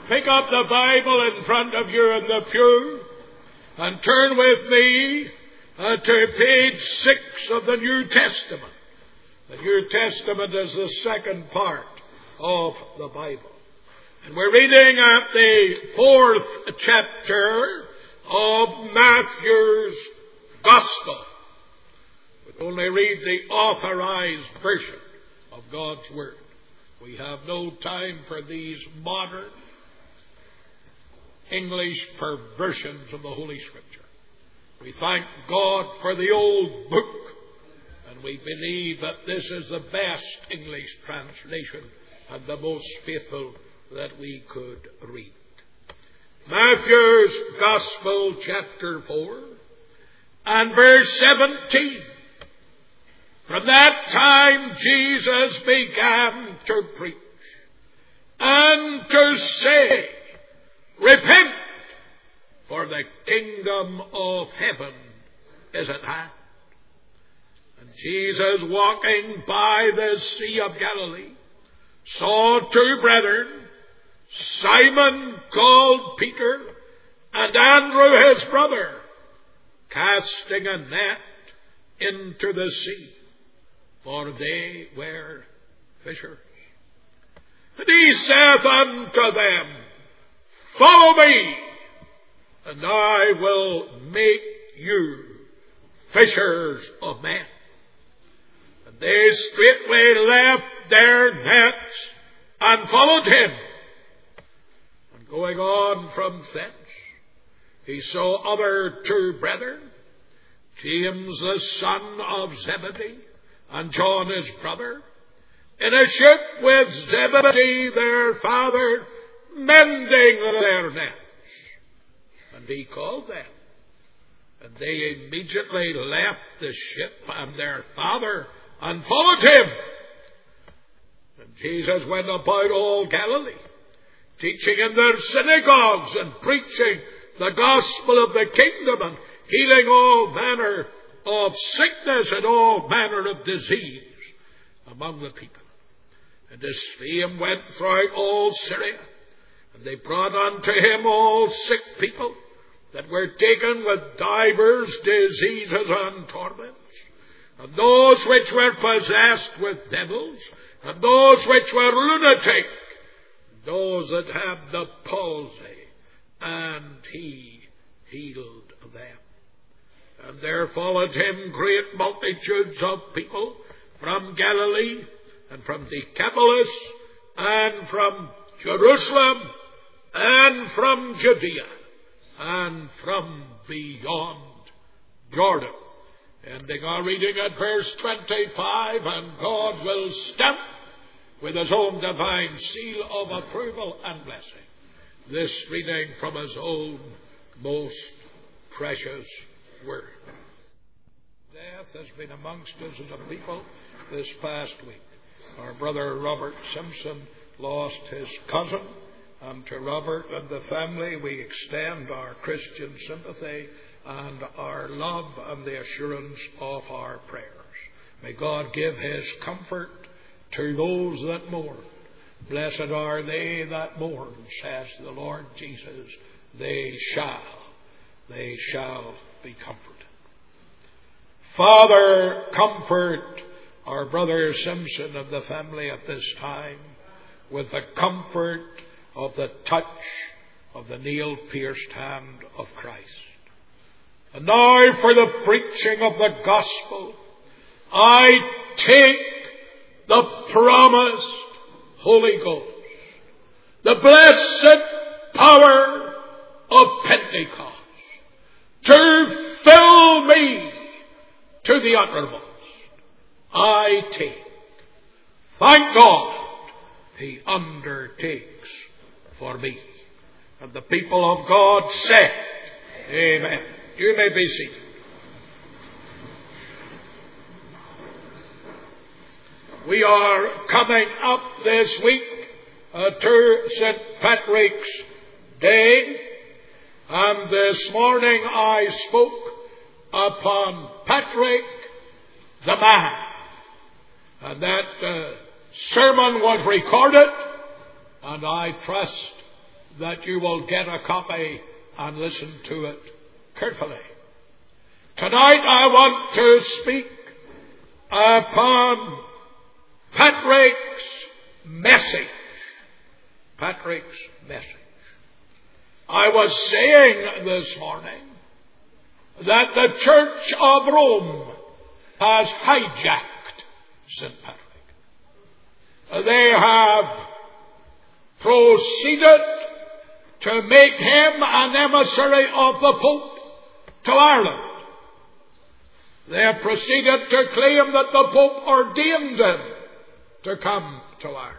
Pick up the Bible in front of you in the pew and turn with me to page 6 of the New Testament. The New Testament is the second part of the Bible. And we're reading at the 4th chapter of Matthew's Gospel. We only read the authorized version of God's Word. We have no time for these modern English perversions of the Holy Scripture. We thank God for the old book, and we believe that this is the best English translation and the most faithful that we could read. Matthew's Gospel, chapter 4, and verse 17. From that time Jesus began to preach and to say, Repent, for the kingdom of heaven is at hand. And Jesus, walking by the Sea of Galilee, saw two brethren, Simon called Peter, and Andrew his brother, casting a net into the sea, for they were fishers. And he saith unto them, Follow me, and I will make you fishers of men. And they straightway left their nets and followed him. And going on from thence, he saw other two brethren, James the son of Zebedee, and John his brother, in a ship with Zebedee their father, mending their nets. And he called them, and they immediately left the ship and their father and followed him. And Jesus went about all Galilee, teaching in their synagogues and preaching the gospel of the kingdom and healing all manner of sickness and all manner of disease among the people. And his fame went throughout all Syria. And they brought unto him all sick people that were taken with divers diseases and torments, and those which were possessed with devils, and those which were lunatic, those that had the palsy, and he healed them. And there followed him great multitudes of people from Galilee, and from Decapolis, and from Jerusalem, and from Judea, and from beyond Jordan. Ending our reading at verse 25, and God will stamp with his own divine seal of approval and blessing this reading from his own most precious word. Death has been amongst us as a people this past week. Our brother Robert Simpson lost his cousin, and to Robert and the family we extend our Christian sympathy and our love and the assurance of our prayers. May God give his comfort to those that mourn. Blessed are they that mourn, says the Lord Jesus. They shall be comforted. Father, comfort our brother Simpson of the family at this time with the comfort of the touch of the nail-pierced hand of Christ. And now for the preaching of the gospel, I take the promised Holy Ghost, the blessed power of Pentecost, to fill me to the uttermost. I take. Thank God, he undertakes for me. And the people of God said, Amen. You may be seated. We are coming up this week to St. Patrick's Day, and this morning I spoke upon Patrick the man, and that sermon was recorded, and I trust that you will get a copy and listen to it carefully. Tonight I want to speak upon Patrick's message. Patrick's message. I was saying this morning that the Church of Rome has hijacked St. Patrick. They have proceeded to make him an emissary of the Pope to Ireland. They have proceeded to claim that the Pope ordained him to come to Ireland.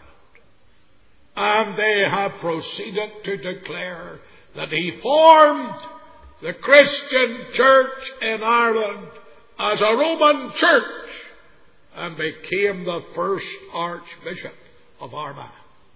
And they have proceeded to declare that he formed the Christian church in Ireland as a Roman church and became the first Archbishop of Armagh.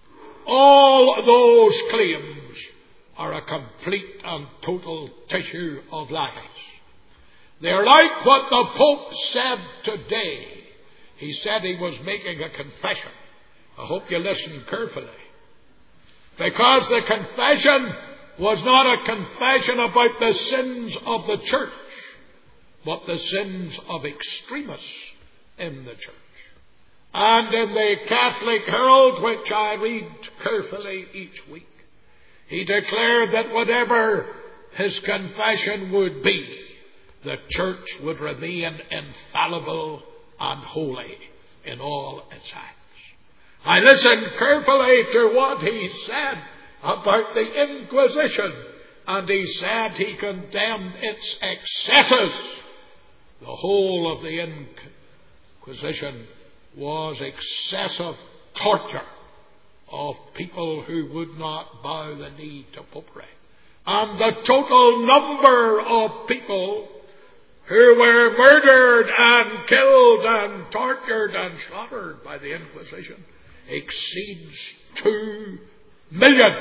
All those claims are a complete and total tissue of lies. They're like what the Pope said today. He said he was making a confession. I hope you listen carefully. Because the confession was not a confession about the sins of the church, but the sins of extremists in the church. And in the Catholic Herald, which I read carefully each week, he declared that whatever his confession would be, the church would remain infallible and holy in all its acts. I listened carefully to what he said about the Inquisition, and he said he condemned its excesses. The whole of the Inquisition was excessive torture of people who would not bow the knee to popery. And the total number of people who were murdered and killed and tortured and slaughtered by the Inquisition exceeds 2 million.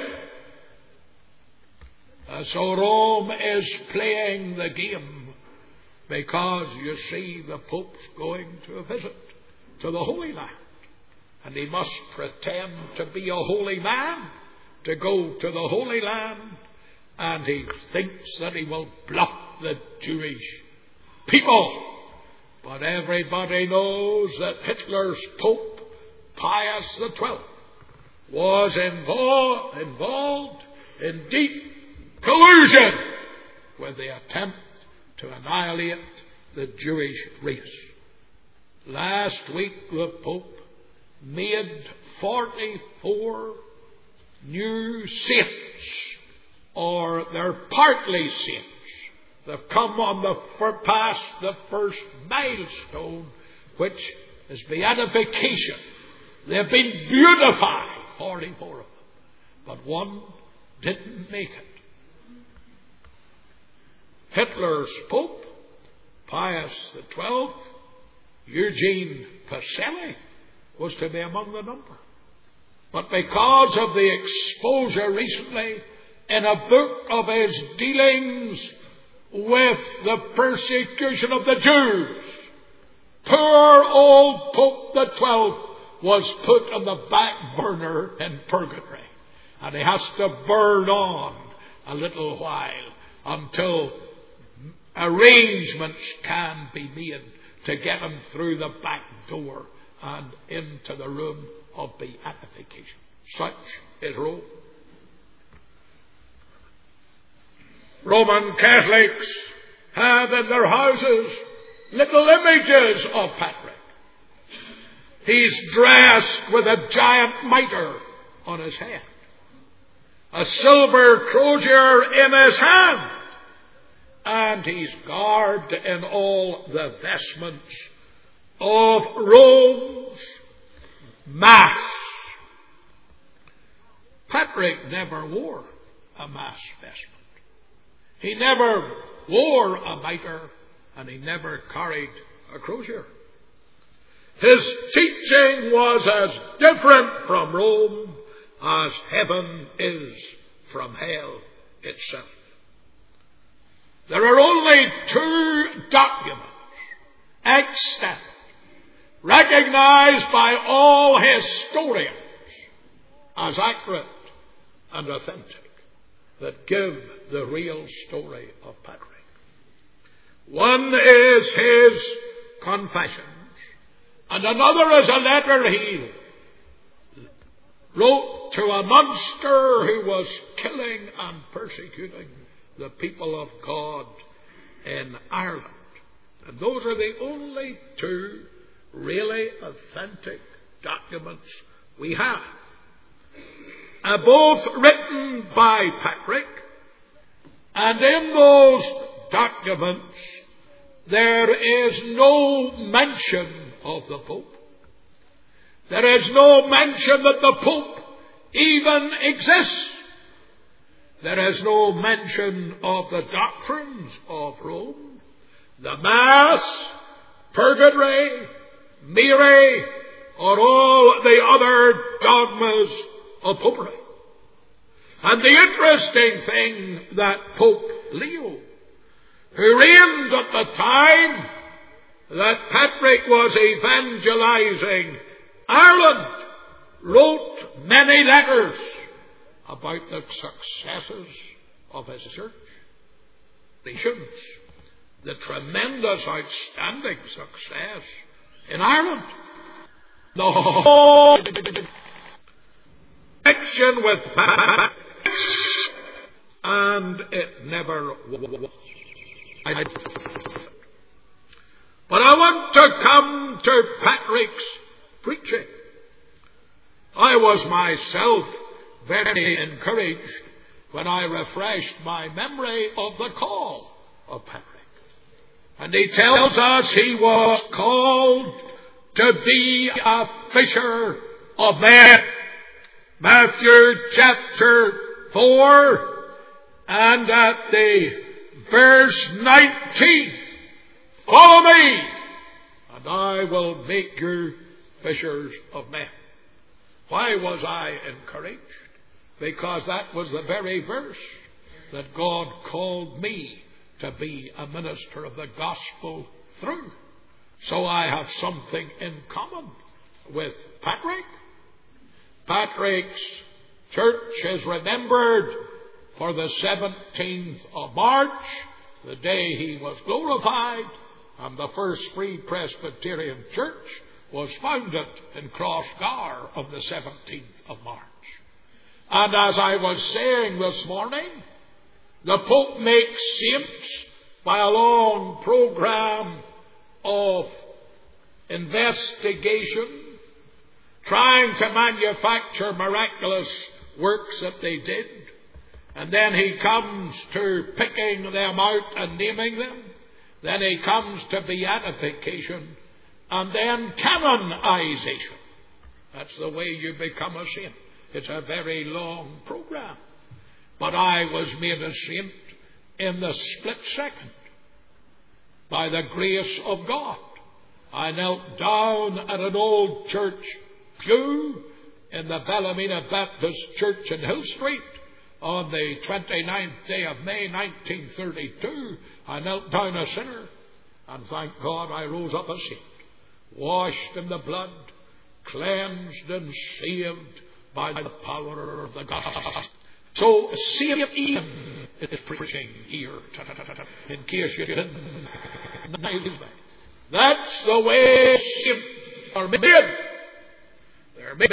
So Rome is playing the game because, you see, the Pope's going to a visit to the Holy Land. And he must pretend to be a holy man to go to the Holy Land. And he thinks that he will bluff the Jewish people. But everybody knows that Hitler's Pope, Pius XII, was involved in deep collusion with the attempt to annihilate the Jewish race. Last week the Pope made 44 new saints, or they're partly saints. They've come on past the first milestone, which is beatification. They've been beautified, 44 of them. But one didn't make it. Hitler's Pope, Pius XII, Eugene Pacelli, was to be among the number. But because of the exposure recently in a book of his dealings with the persecution of the Jews, poor old Pope XII was put on the back burner in purgatory. And he has to burn on a little while until arrangements can be made to get him through the back door and into the room of beatification. Such is Rome. Roman Catholics have in their houses little images of Patrick. He's dressed with a giant mitre on his head, a silver crosier in his hand, and he's garbed in all the vestments of Rome's Mass. Patrick never wore a Mass vestment. He never wore a mitre, and he never carried a crosier. His teaching was as different from Rome as heaven is from hell itself. There are only 2 documents extant, recognized by all historians as accurate and authentic. that give the real story of Patrick. One is his confessions, and another is a letter he wrote to a monster who was killing and persecuting the people of God in Ireland. And those are the only two really authentic documents we have. Both written by Patrick, and in those documents there is no mention of the Pope. There is no mention that the Pope even exists. There is no mention of the doctrines of Rome, the Mass, Purgatory, Mire, or all the other dogmas of Popery. And the interesting thing that Pope Leo, who reigned at the time that Patrick was evangelizing Ireland, wrote many letters about the successes of his church, the tremendous, outstanding success in Ireland. The whole connection with Patrick, and it never was. But I want to come to Patrick's preaching. I was myself very encouraged when I refreshed my memory of the call of Patrick. And he tells us he was called to be a fisher of men. Matthew chapter 4 and at the verse 19. Follow me, and I will make you fishers of men. Why was I encouraged? Because that was the very verse that God called me to be a minister of the gospel through. So I have something in common with Patrick. Patrick's church is remembered for the 17th of March, the day he was glorified, and the first Free Presbyterian Church was founded in Crossgar on the 17th of March. And as I was saying this morning, the Pope makes saints by a long program of investigation, trying to manufacture miraculous works that they did. And then he comes to picking them out and naming them. Then he comes to beatification, and then canonization. That's the way you become a saint. It's a very long program. But I was made a saint in the split second by the grace of God. I knelt down at an old church pew in the Ballymena Baptist Church in Hill Street on the 29th day of May 1932. I knelt down a sinner, and thank God I rose up a saint, washed in the blood, cleansed and saved by the power of the gospel. So St. Ian is preaching here, in case you didn't know that. That's the way saints are made. They're made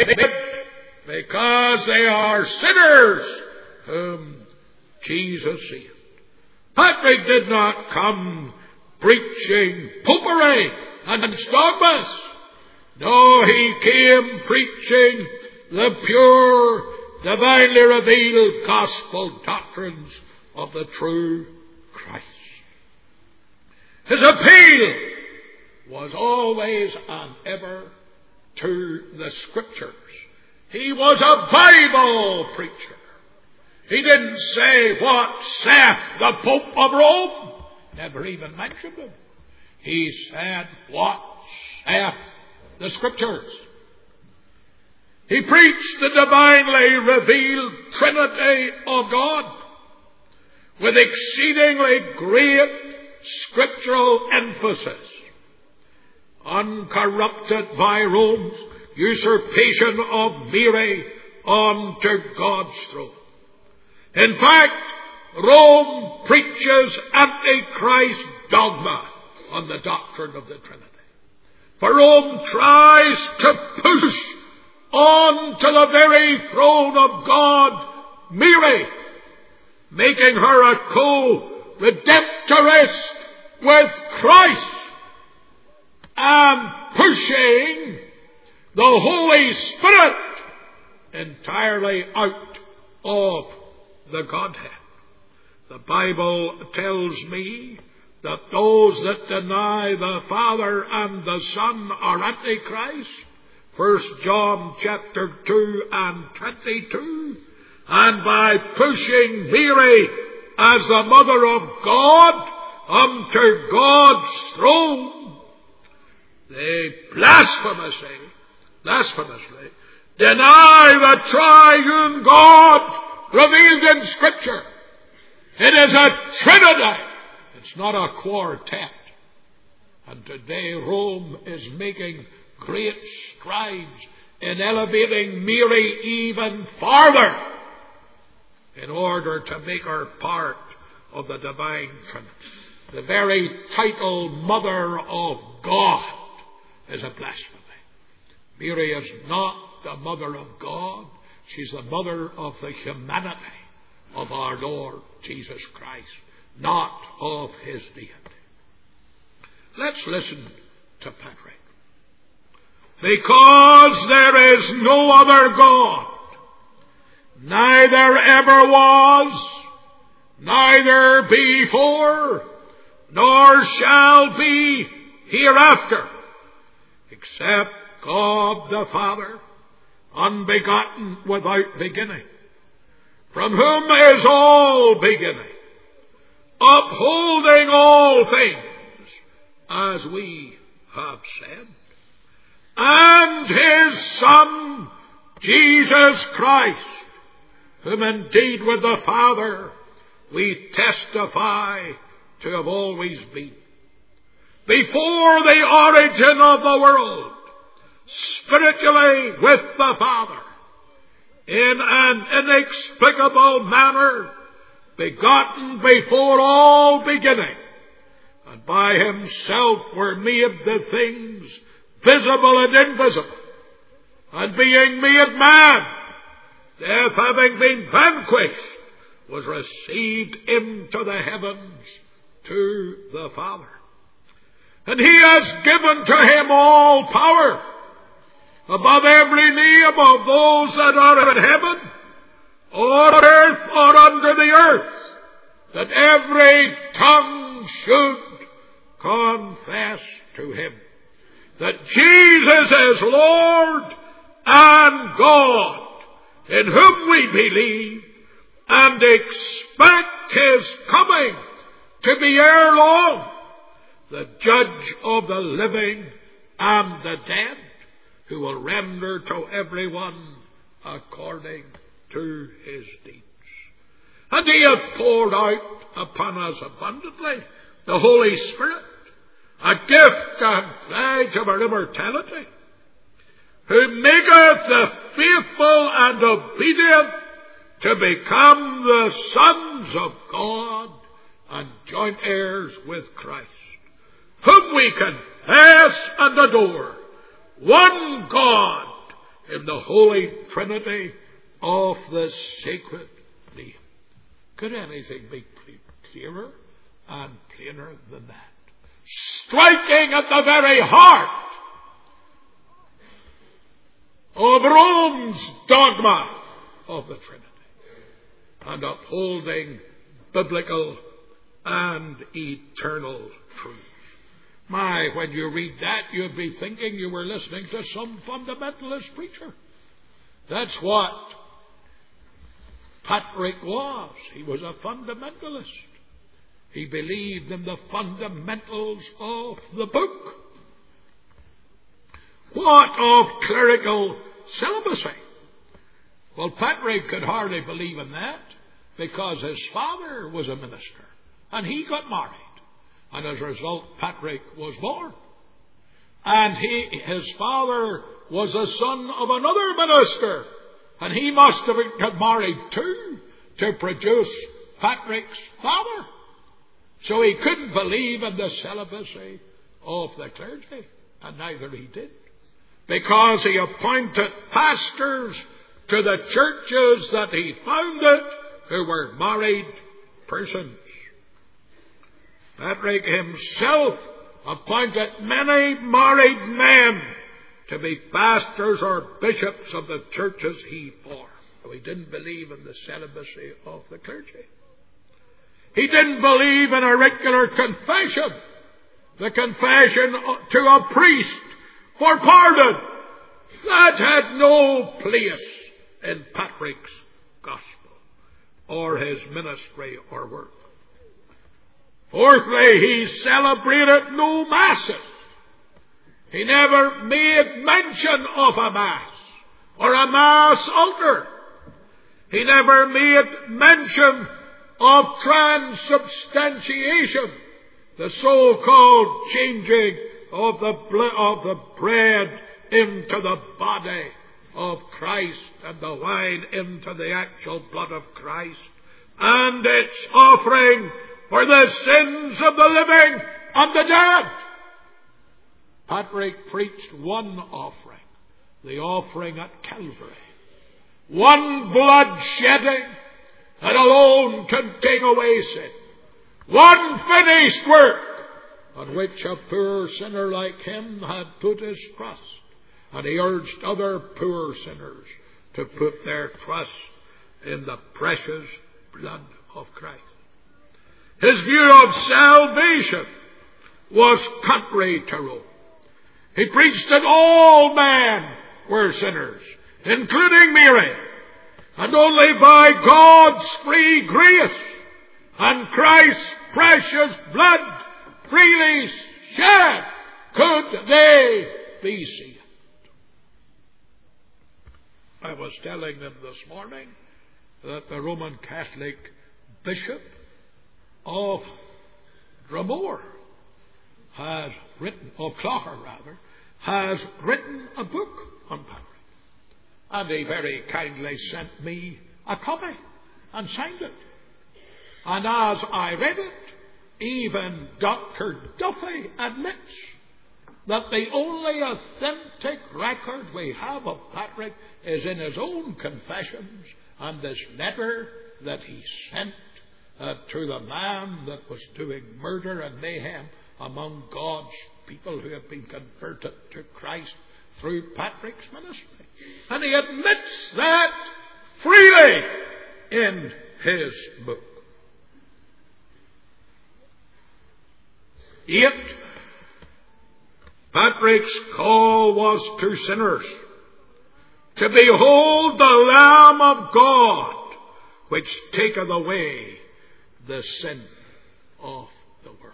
because they are sinners whom Jesus saved. Patrick did not come preaching popery and dogmas. No, he came preaching the pure, divinely revealed gospel doctrines of the true Christ. His appeal was always and ever to the Scriptures. He was a Bible preacher. He didn't say, "What saith the Pope of Rome?" Never even mentioned him. He said, "What saith the Scriptures?" He preached the divinely revealed Trinity of God with exceedingly great scriptural emphasis, uncorrupted by Rome's usurpation of Mary onto God's throne. In fact, Rome preaches Antichrist dogma on the doctrine of the Trinity. For Rome tries to push on to the very throne of God Mary, making her a co-redemptorist with Christ, and pushing the Holy Spirit entirely out of the Godhead. The Bible tells me that those that deny the Father and the Son are Antichrist. 1 John chapter 2 and 22. And by pushing Mary as the mother of God unto God's throne, they blasphemously deny the triune God revealed in Scripture. It is a Trinity. It's not a quartet. And today Rome is making great strides in elevating Mary even farther in order to make her part of the divine Trinity. The very title Mother of God is a blasphemy. Mary is not the Mother of God. She's the mother of the humanity of our Lord Jesus Christ, not of his deity. Let's listen to Patrick. Because there is no other God, neither ever was, neither before, nor shall be hereafter, except God the Father, unbegotten, without beginning, from whom is all beginning, upholding all things, as we have said, and his Son, Jesus Christ, whom indeed with the Father we testify to have always been, before the origin of the world, spiritually with the Father, in an inexplicable manner, begotten before all beginning, and by himself were made the things visible and invisible, and being made man, death having been vanquished, was received into the heavens to the Father. And he has given to him all power, above every knee, above those that are in heaven, or on earth, or under the earth, that every tongue should confess to him that Jesus is Lord and God, in whom we believe, and expect his coming to be ere long, the judge of the living and the dead, who will render to everyone according to his deeds. And he hath poured out upon us abundantly the Holy Spirit, a gift and pledge of our immortality, who maketh the faithful and obedient to become the sons of God and joint heirs with Christ, whom we confess and adore, one God in the Holy Trinity of the sacred name. Could anything be clearer and plainer than that? Striking at the very heart of Rome's dogma of the Trinity, and upholding biblical and eternal truth. My, when you read that, you'd be thinking you were listening to some fundamentalist preacher. That's what Patrick was. He was a fundamentalist. He believed in the fundamentals of the book. What of clerical celibacy? Well, Patrick could hardly believe in that, because his father was a minister, and he got married. And as a result, Patrick was born. And his father was the son of another minister, and he must have got married too, to produce Patrick's father. So he couldn't believe in the celibacy of the clergy, and neither he did, because he appointed pastors to the churches that he founded who were married persons. Patrick himself appointed many married men to be pastors or bishops of the churches he formed. So he didn't believe in the celibacy of the clergy. He didn't believe in a regular confession, the confession to a priest for pardon. That had no place in Patrick's gospel or his ministry or work. Fourthly, he celebrated no masses. He never made mention of a mass or a mass altar. He never made mention of transubstantiation, the so-called changing of the bread into the body of Christ and the wine into the actual blood of Christ, and its offering for the sins of the living and the dead. Patrick preached one offering, the offering at Calvary. One blood shedding that alone can take away sin. One finished work on which a poor sinner like him had put his trust. And he urged other poor sinners to put their trust in the precious blood of Christ. His view of salvation was contrary to Rome. He preached that all men were sinners, including Mary, and only by God's free grace and Christ's precious blood freely shed could they be saved. I was telling them this morning that the Roman Catholic Bishop of Dromore has written, of Clogher rather, has written a book on Patrick. And he very kindly sent me a copy and signed it. And as I read it, even Dr. Duffy admits that the only authentic record we have of Patrick is in his own confessions and this letter that he sent to the man that was doing murder and mayhem among God's people who have been converted to Christ through Patrick's ministry. And he admits that freely in his book. 8. Patrick's call was to sinners to behold the Lamb of God, which taketh away the sin of the world.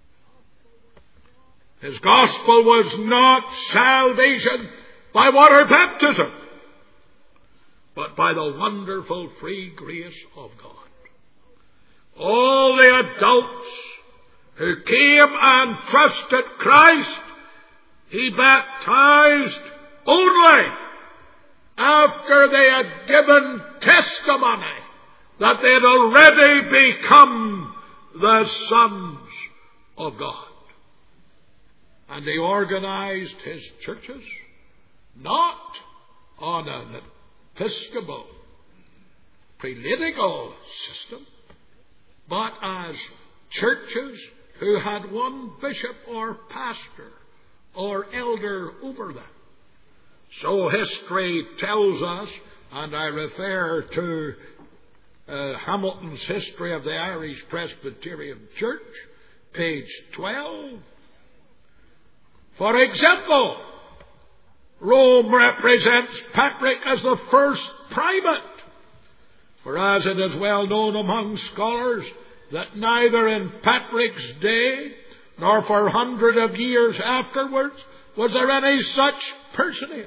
His gospel was not salvation by water baptism, but by the wonderful free grace of God. All the adults who came and trusted Christ, he baptized only after they had given testimony that they had already become the sons of God. And he organized his churches not on an episcopal, prelatical system, but as churches who had one bishop or pastor or elder over them. So history tells us, and I refer to Hamilton's History of the Irish Presbyterian Church, page 12. For example, Rome represents Patrick as the first primate, whereas it is well known among scholars that neither in Patrick's day nor for hundreds of years afterwards was there any such personage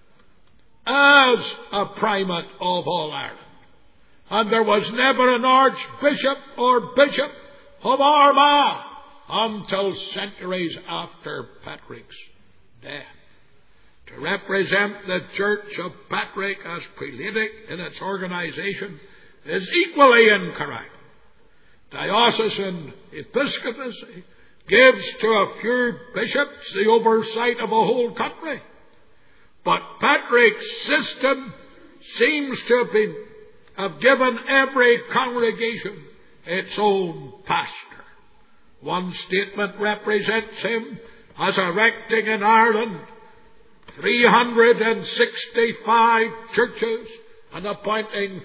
as a primate of all Ireland. And there was never an archbishop or bishop of Armagh until centuries after Patrick's death. To represent the Church of Patrick as prelatic in its organization is equally incorrect. Diocesan episcopacy gives to a few bishops the oversight of a whole country. But Patrick's system seems to have given every congregation its own pastor. One statement represents him as erecting in Ireland 365 churches and appointing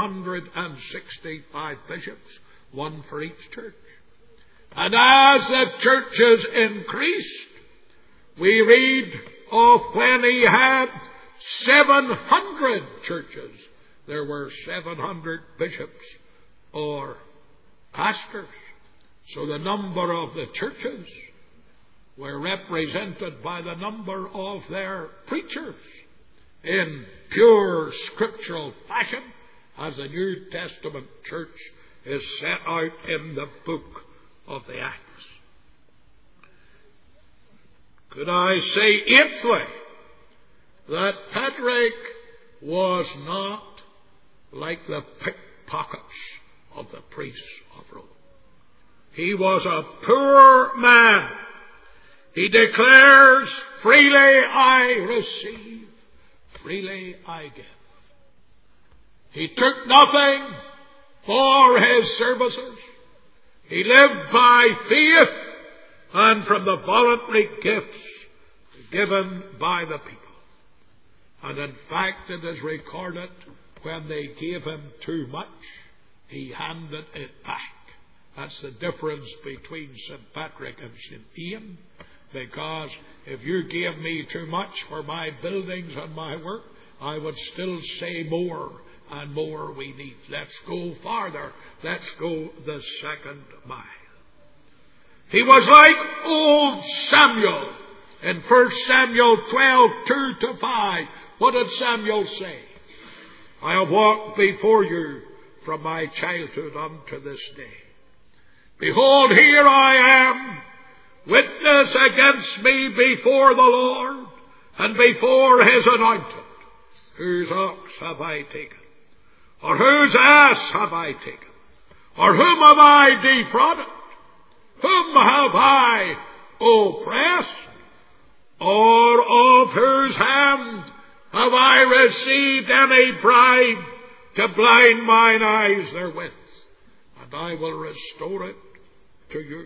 365 bishops, one for each church. And as the churches increased, we read of when he had 700 churches, there were 700 bishops or pastors. So the number of the churches were represented by the number of their preachers in pure scriptural fashion, as the New Testament church is set out in the book of the Acts. Could I say, eighthly, that Patrick was not like the pickpockets of the priests of Rome. He was a poor man. He declares, freely I receive, freely I give. He took nothing for his services. He lived by faith and from the voluntary gifts given by the people. And in fact, it is recorded, when they gave him too much, he handed it back. That's the difference between St. Patrick and St. Ian, because if you gave me too much for my buildings and my work, I would still say more and more we need. Let's go farther. Let's go the second mile. He was like old Samuel in 1 Samuel 12:2-5. What did Samuel say? I have walked before you from my childhood unto this day. Behold, here I am, witness against me before the Lord and before his anointed. Whose ox have I taken? Or whose ass have I taken? Or whom have I defrauded? Whom have I oppressed? Or of whose hand have I received any bribe to blind mine eyes therewith? And I will restore it to you.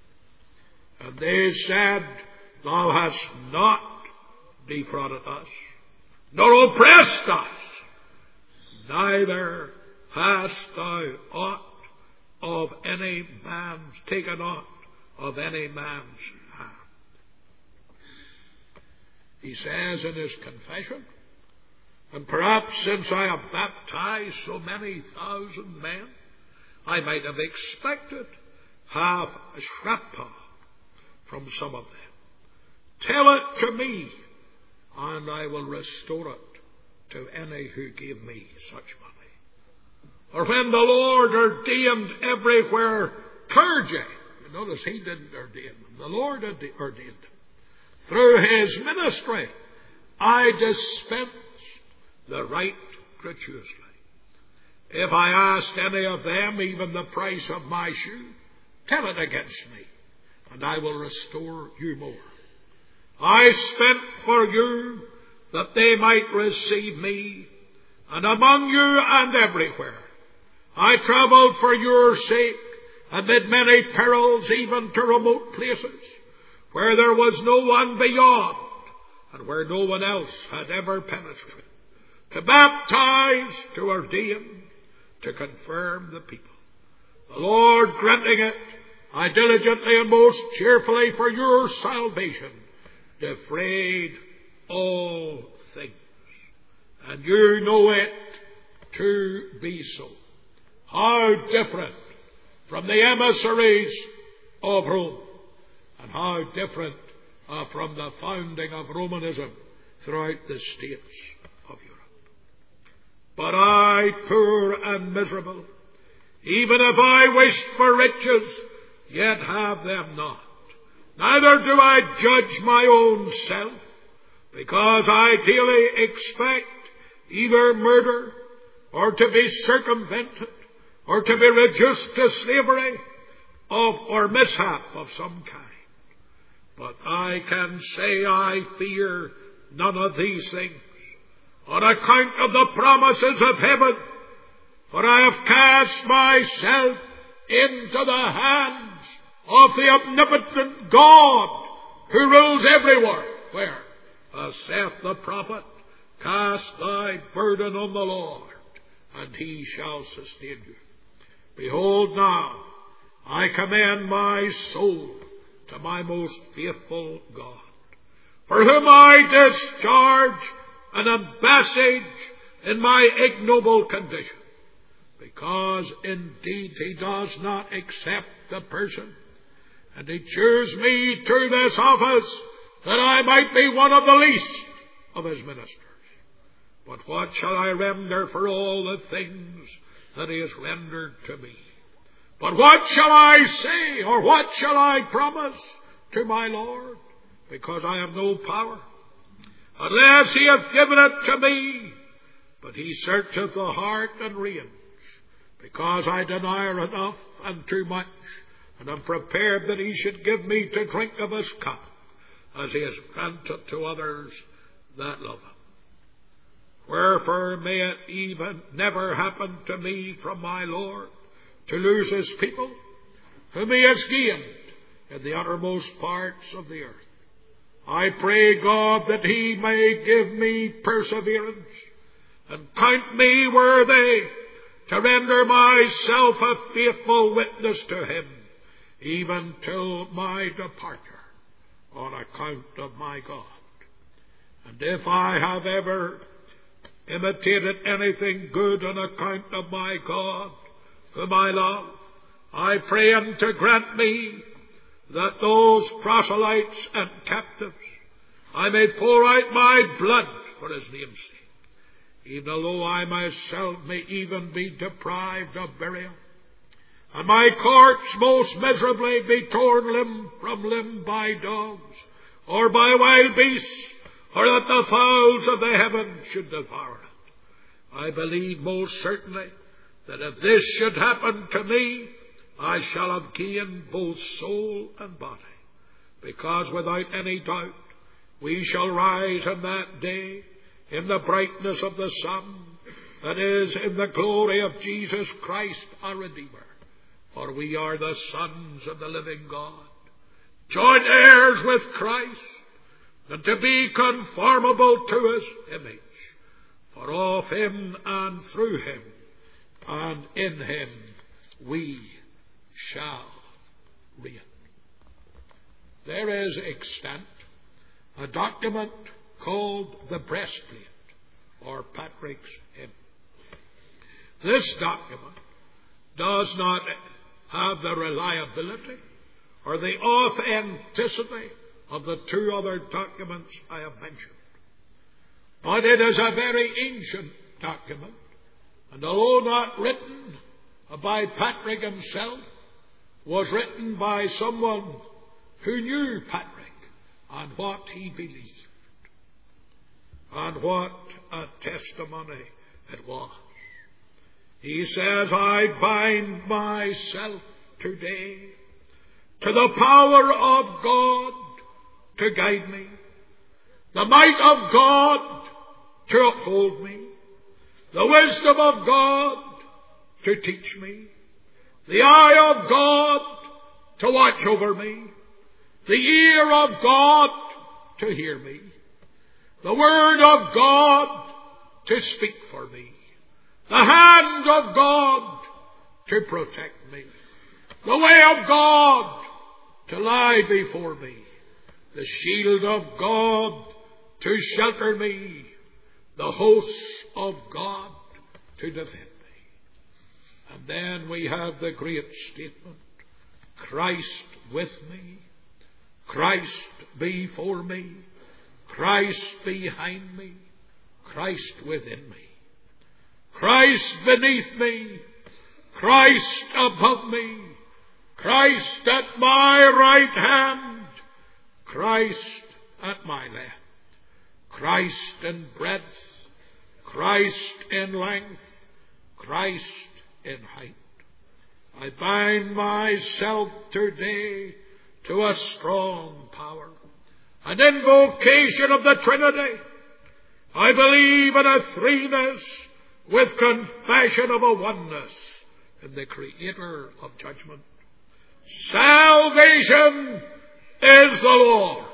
And they said, Thou hast not defrauded us, nor oppressed us, neither hast thou aught of any man's, taken aught of any man's hand. He says in his confession, and perhaps since I have baptized so many thousand men, I might have expected half a shrapnel from some of them. Tell it to me, and I will restore it to any who give me such money. Or when the Lord ordained everywhere clergy, you notice he didn't ordain them, the Lord ordained them. Through his ministry, I dispensed the right gratuitously. If I asked any of them even the price of my shoe, tell it against me, and I will restore you more. I spent for you that they might receive me, and among you and everywhere. I travelled for your sake amid many perils, even to remote places, where there was no one beyond, and where no one else had ever penetrated, to baptize, to ordain, to confirm the people. The Lord granting it, I diligently and most cheerfully for your salvation defrayed all things. And you know it to be so. How different from the emissaries of Rome, and how different from the founding of Romanism throughout the states of Europe. But I, poor and miserable, even if I wished for riches, yet have them not. Neither do I judge my own self, because I daily expect either murder or to be circumvented, or to be reduced to slavery or mishap of some kind. But I can say I fear none of these things on account of the promises of heaven, for I have cast myself into the hands of the omnipotent God who rules everywhere. Where? As saith the prophet, cast thy burden on the Lord, and he shall sustain you. Behold now, I commend my soul to my most faithful God, for whom I discharge an ambassage in my ignoble condition, because indeed he does not accept the person, and he chose me to this office that I might be one of the least of his ministers. But what shall I render for all the things that he has rendered to me? But what shall I say, or what shall I promise to my Lord? Because I have no power, unless he hath given it to me. But he searcheth the heart and reins, because I desire enough and too much, and am prepared that he should give me to drink of his cup, as he has granted to others that love him. Wherefore may it even never happen to me from my Lord to lose his people, whom he has gained in the uttermost parts of the earth. I pray God that he may give me perseverance, and count me worthy to render myself a faithful witness to him, even till my departure, on account of my God. And if I have ever imitated anything good on account of my God, whom I love, I pray him to grant me that those proselytes and captives, I may pour out my blood for his name's sake, even though I myself may even be deprived of burial, and my corpse most miserably be torn limb from limb by dogs, or by wild beasts, or that the fowls of the heavens should devour it. I believe most certainly that if this should happen to me, I shall have gained both soul and body, because without any doubt we shall rise in that day in the brightness of the sun, that is, in the glory of Jesus Christ our Redeemer. For we are the sons of the living God, joint heirs with Christ, and to be conformable to his image. For of him and through him and in him we shall reign. There is extant a document called the breastplate, or Patrick's hymn. This document does not have the reliability or the authenticity of the two other documents I have mentioned. But it is a very ancient document, and although not written by Patrick himself, was written by someone who knew Patrick and what he believed. And what a testimony it was. He says, I bind myself today to the power of God to guide me, the might of God to uphold me, the wisdom of God to teach me, the eye of God to watch over me, the ear of God to hear me, the word of God to speak for me, the hand of God to protect me, the way of God to lie before me, the shield of God to shelter me, the hosts of God to defend me. And then we have the great statement, Christ with me, Christ before me, Christ behind me, Christ within me, Christ beneath me, Christ above me, Christ at my right hand, Christ at my left, Christ in breadth, Christ in length, Christ in height. I bind myself today to a strong power, an invocation of the Trinity. I believe in a threeness with confession of a oneness in the Creator of judgment. Salvation is the Lord's.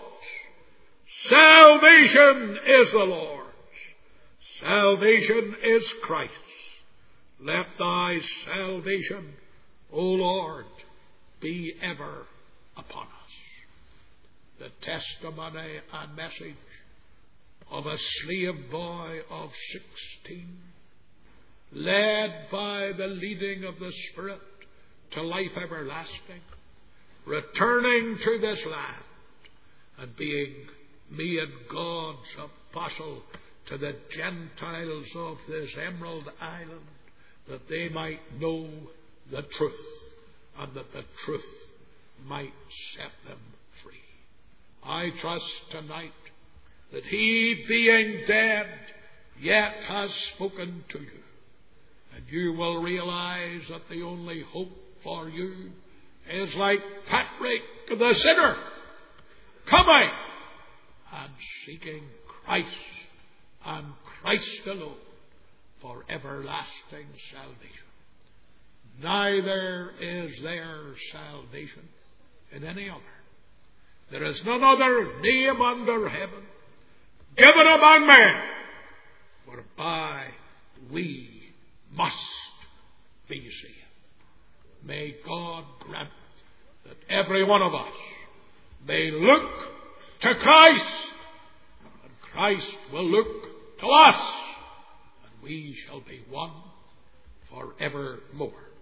Salvation is the Lord's. Salvation is Christ's. Let thy salvation, O Lord, be ever upon us. The testimony and message of a slave boy of 16, led by the leading of the Spirit to life everlasting, returning to this land and being made God's apostle to the Gentiles of this Emerald Island, that they might know the truth, and that the truth might set them free. I trust tonight that he, being dead, yet has spoken to you, and you will realize that the only hope for you is like Patrick the sinner, coming and seeking Christ and Christ alone for everlasting salvation. Neither is there salvation in any other. There is none other name under heaven given among men whereby we must be saved. May God grant that every one of us may look to Christ, and Christ will look to us, and we shall be one forevermore.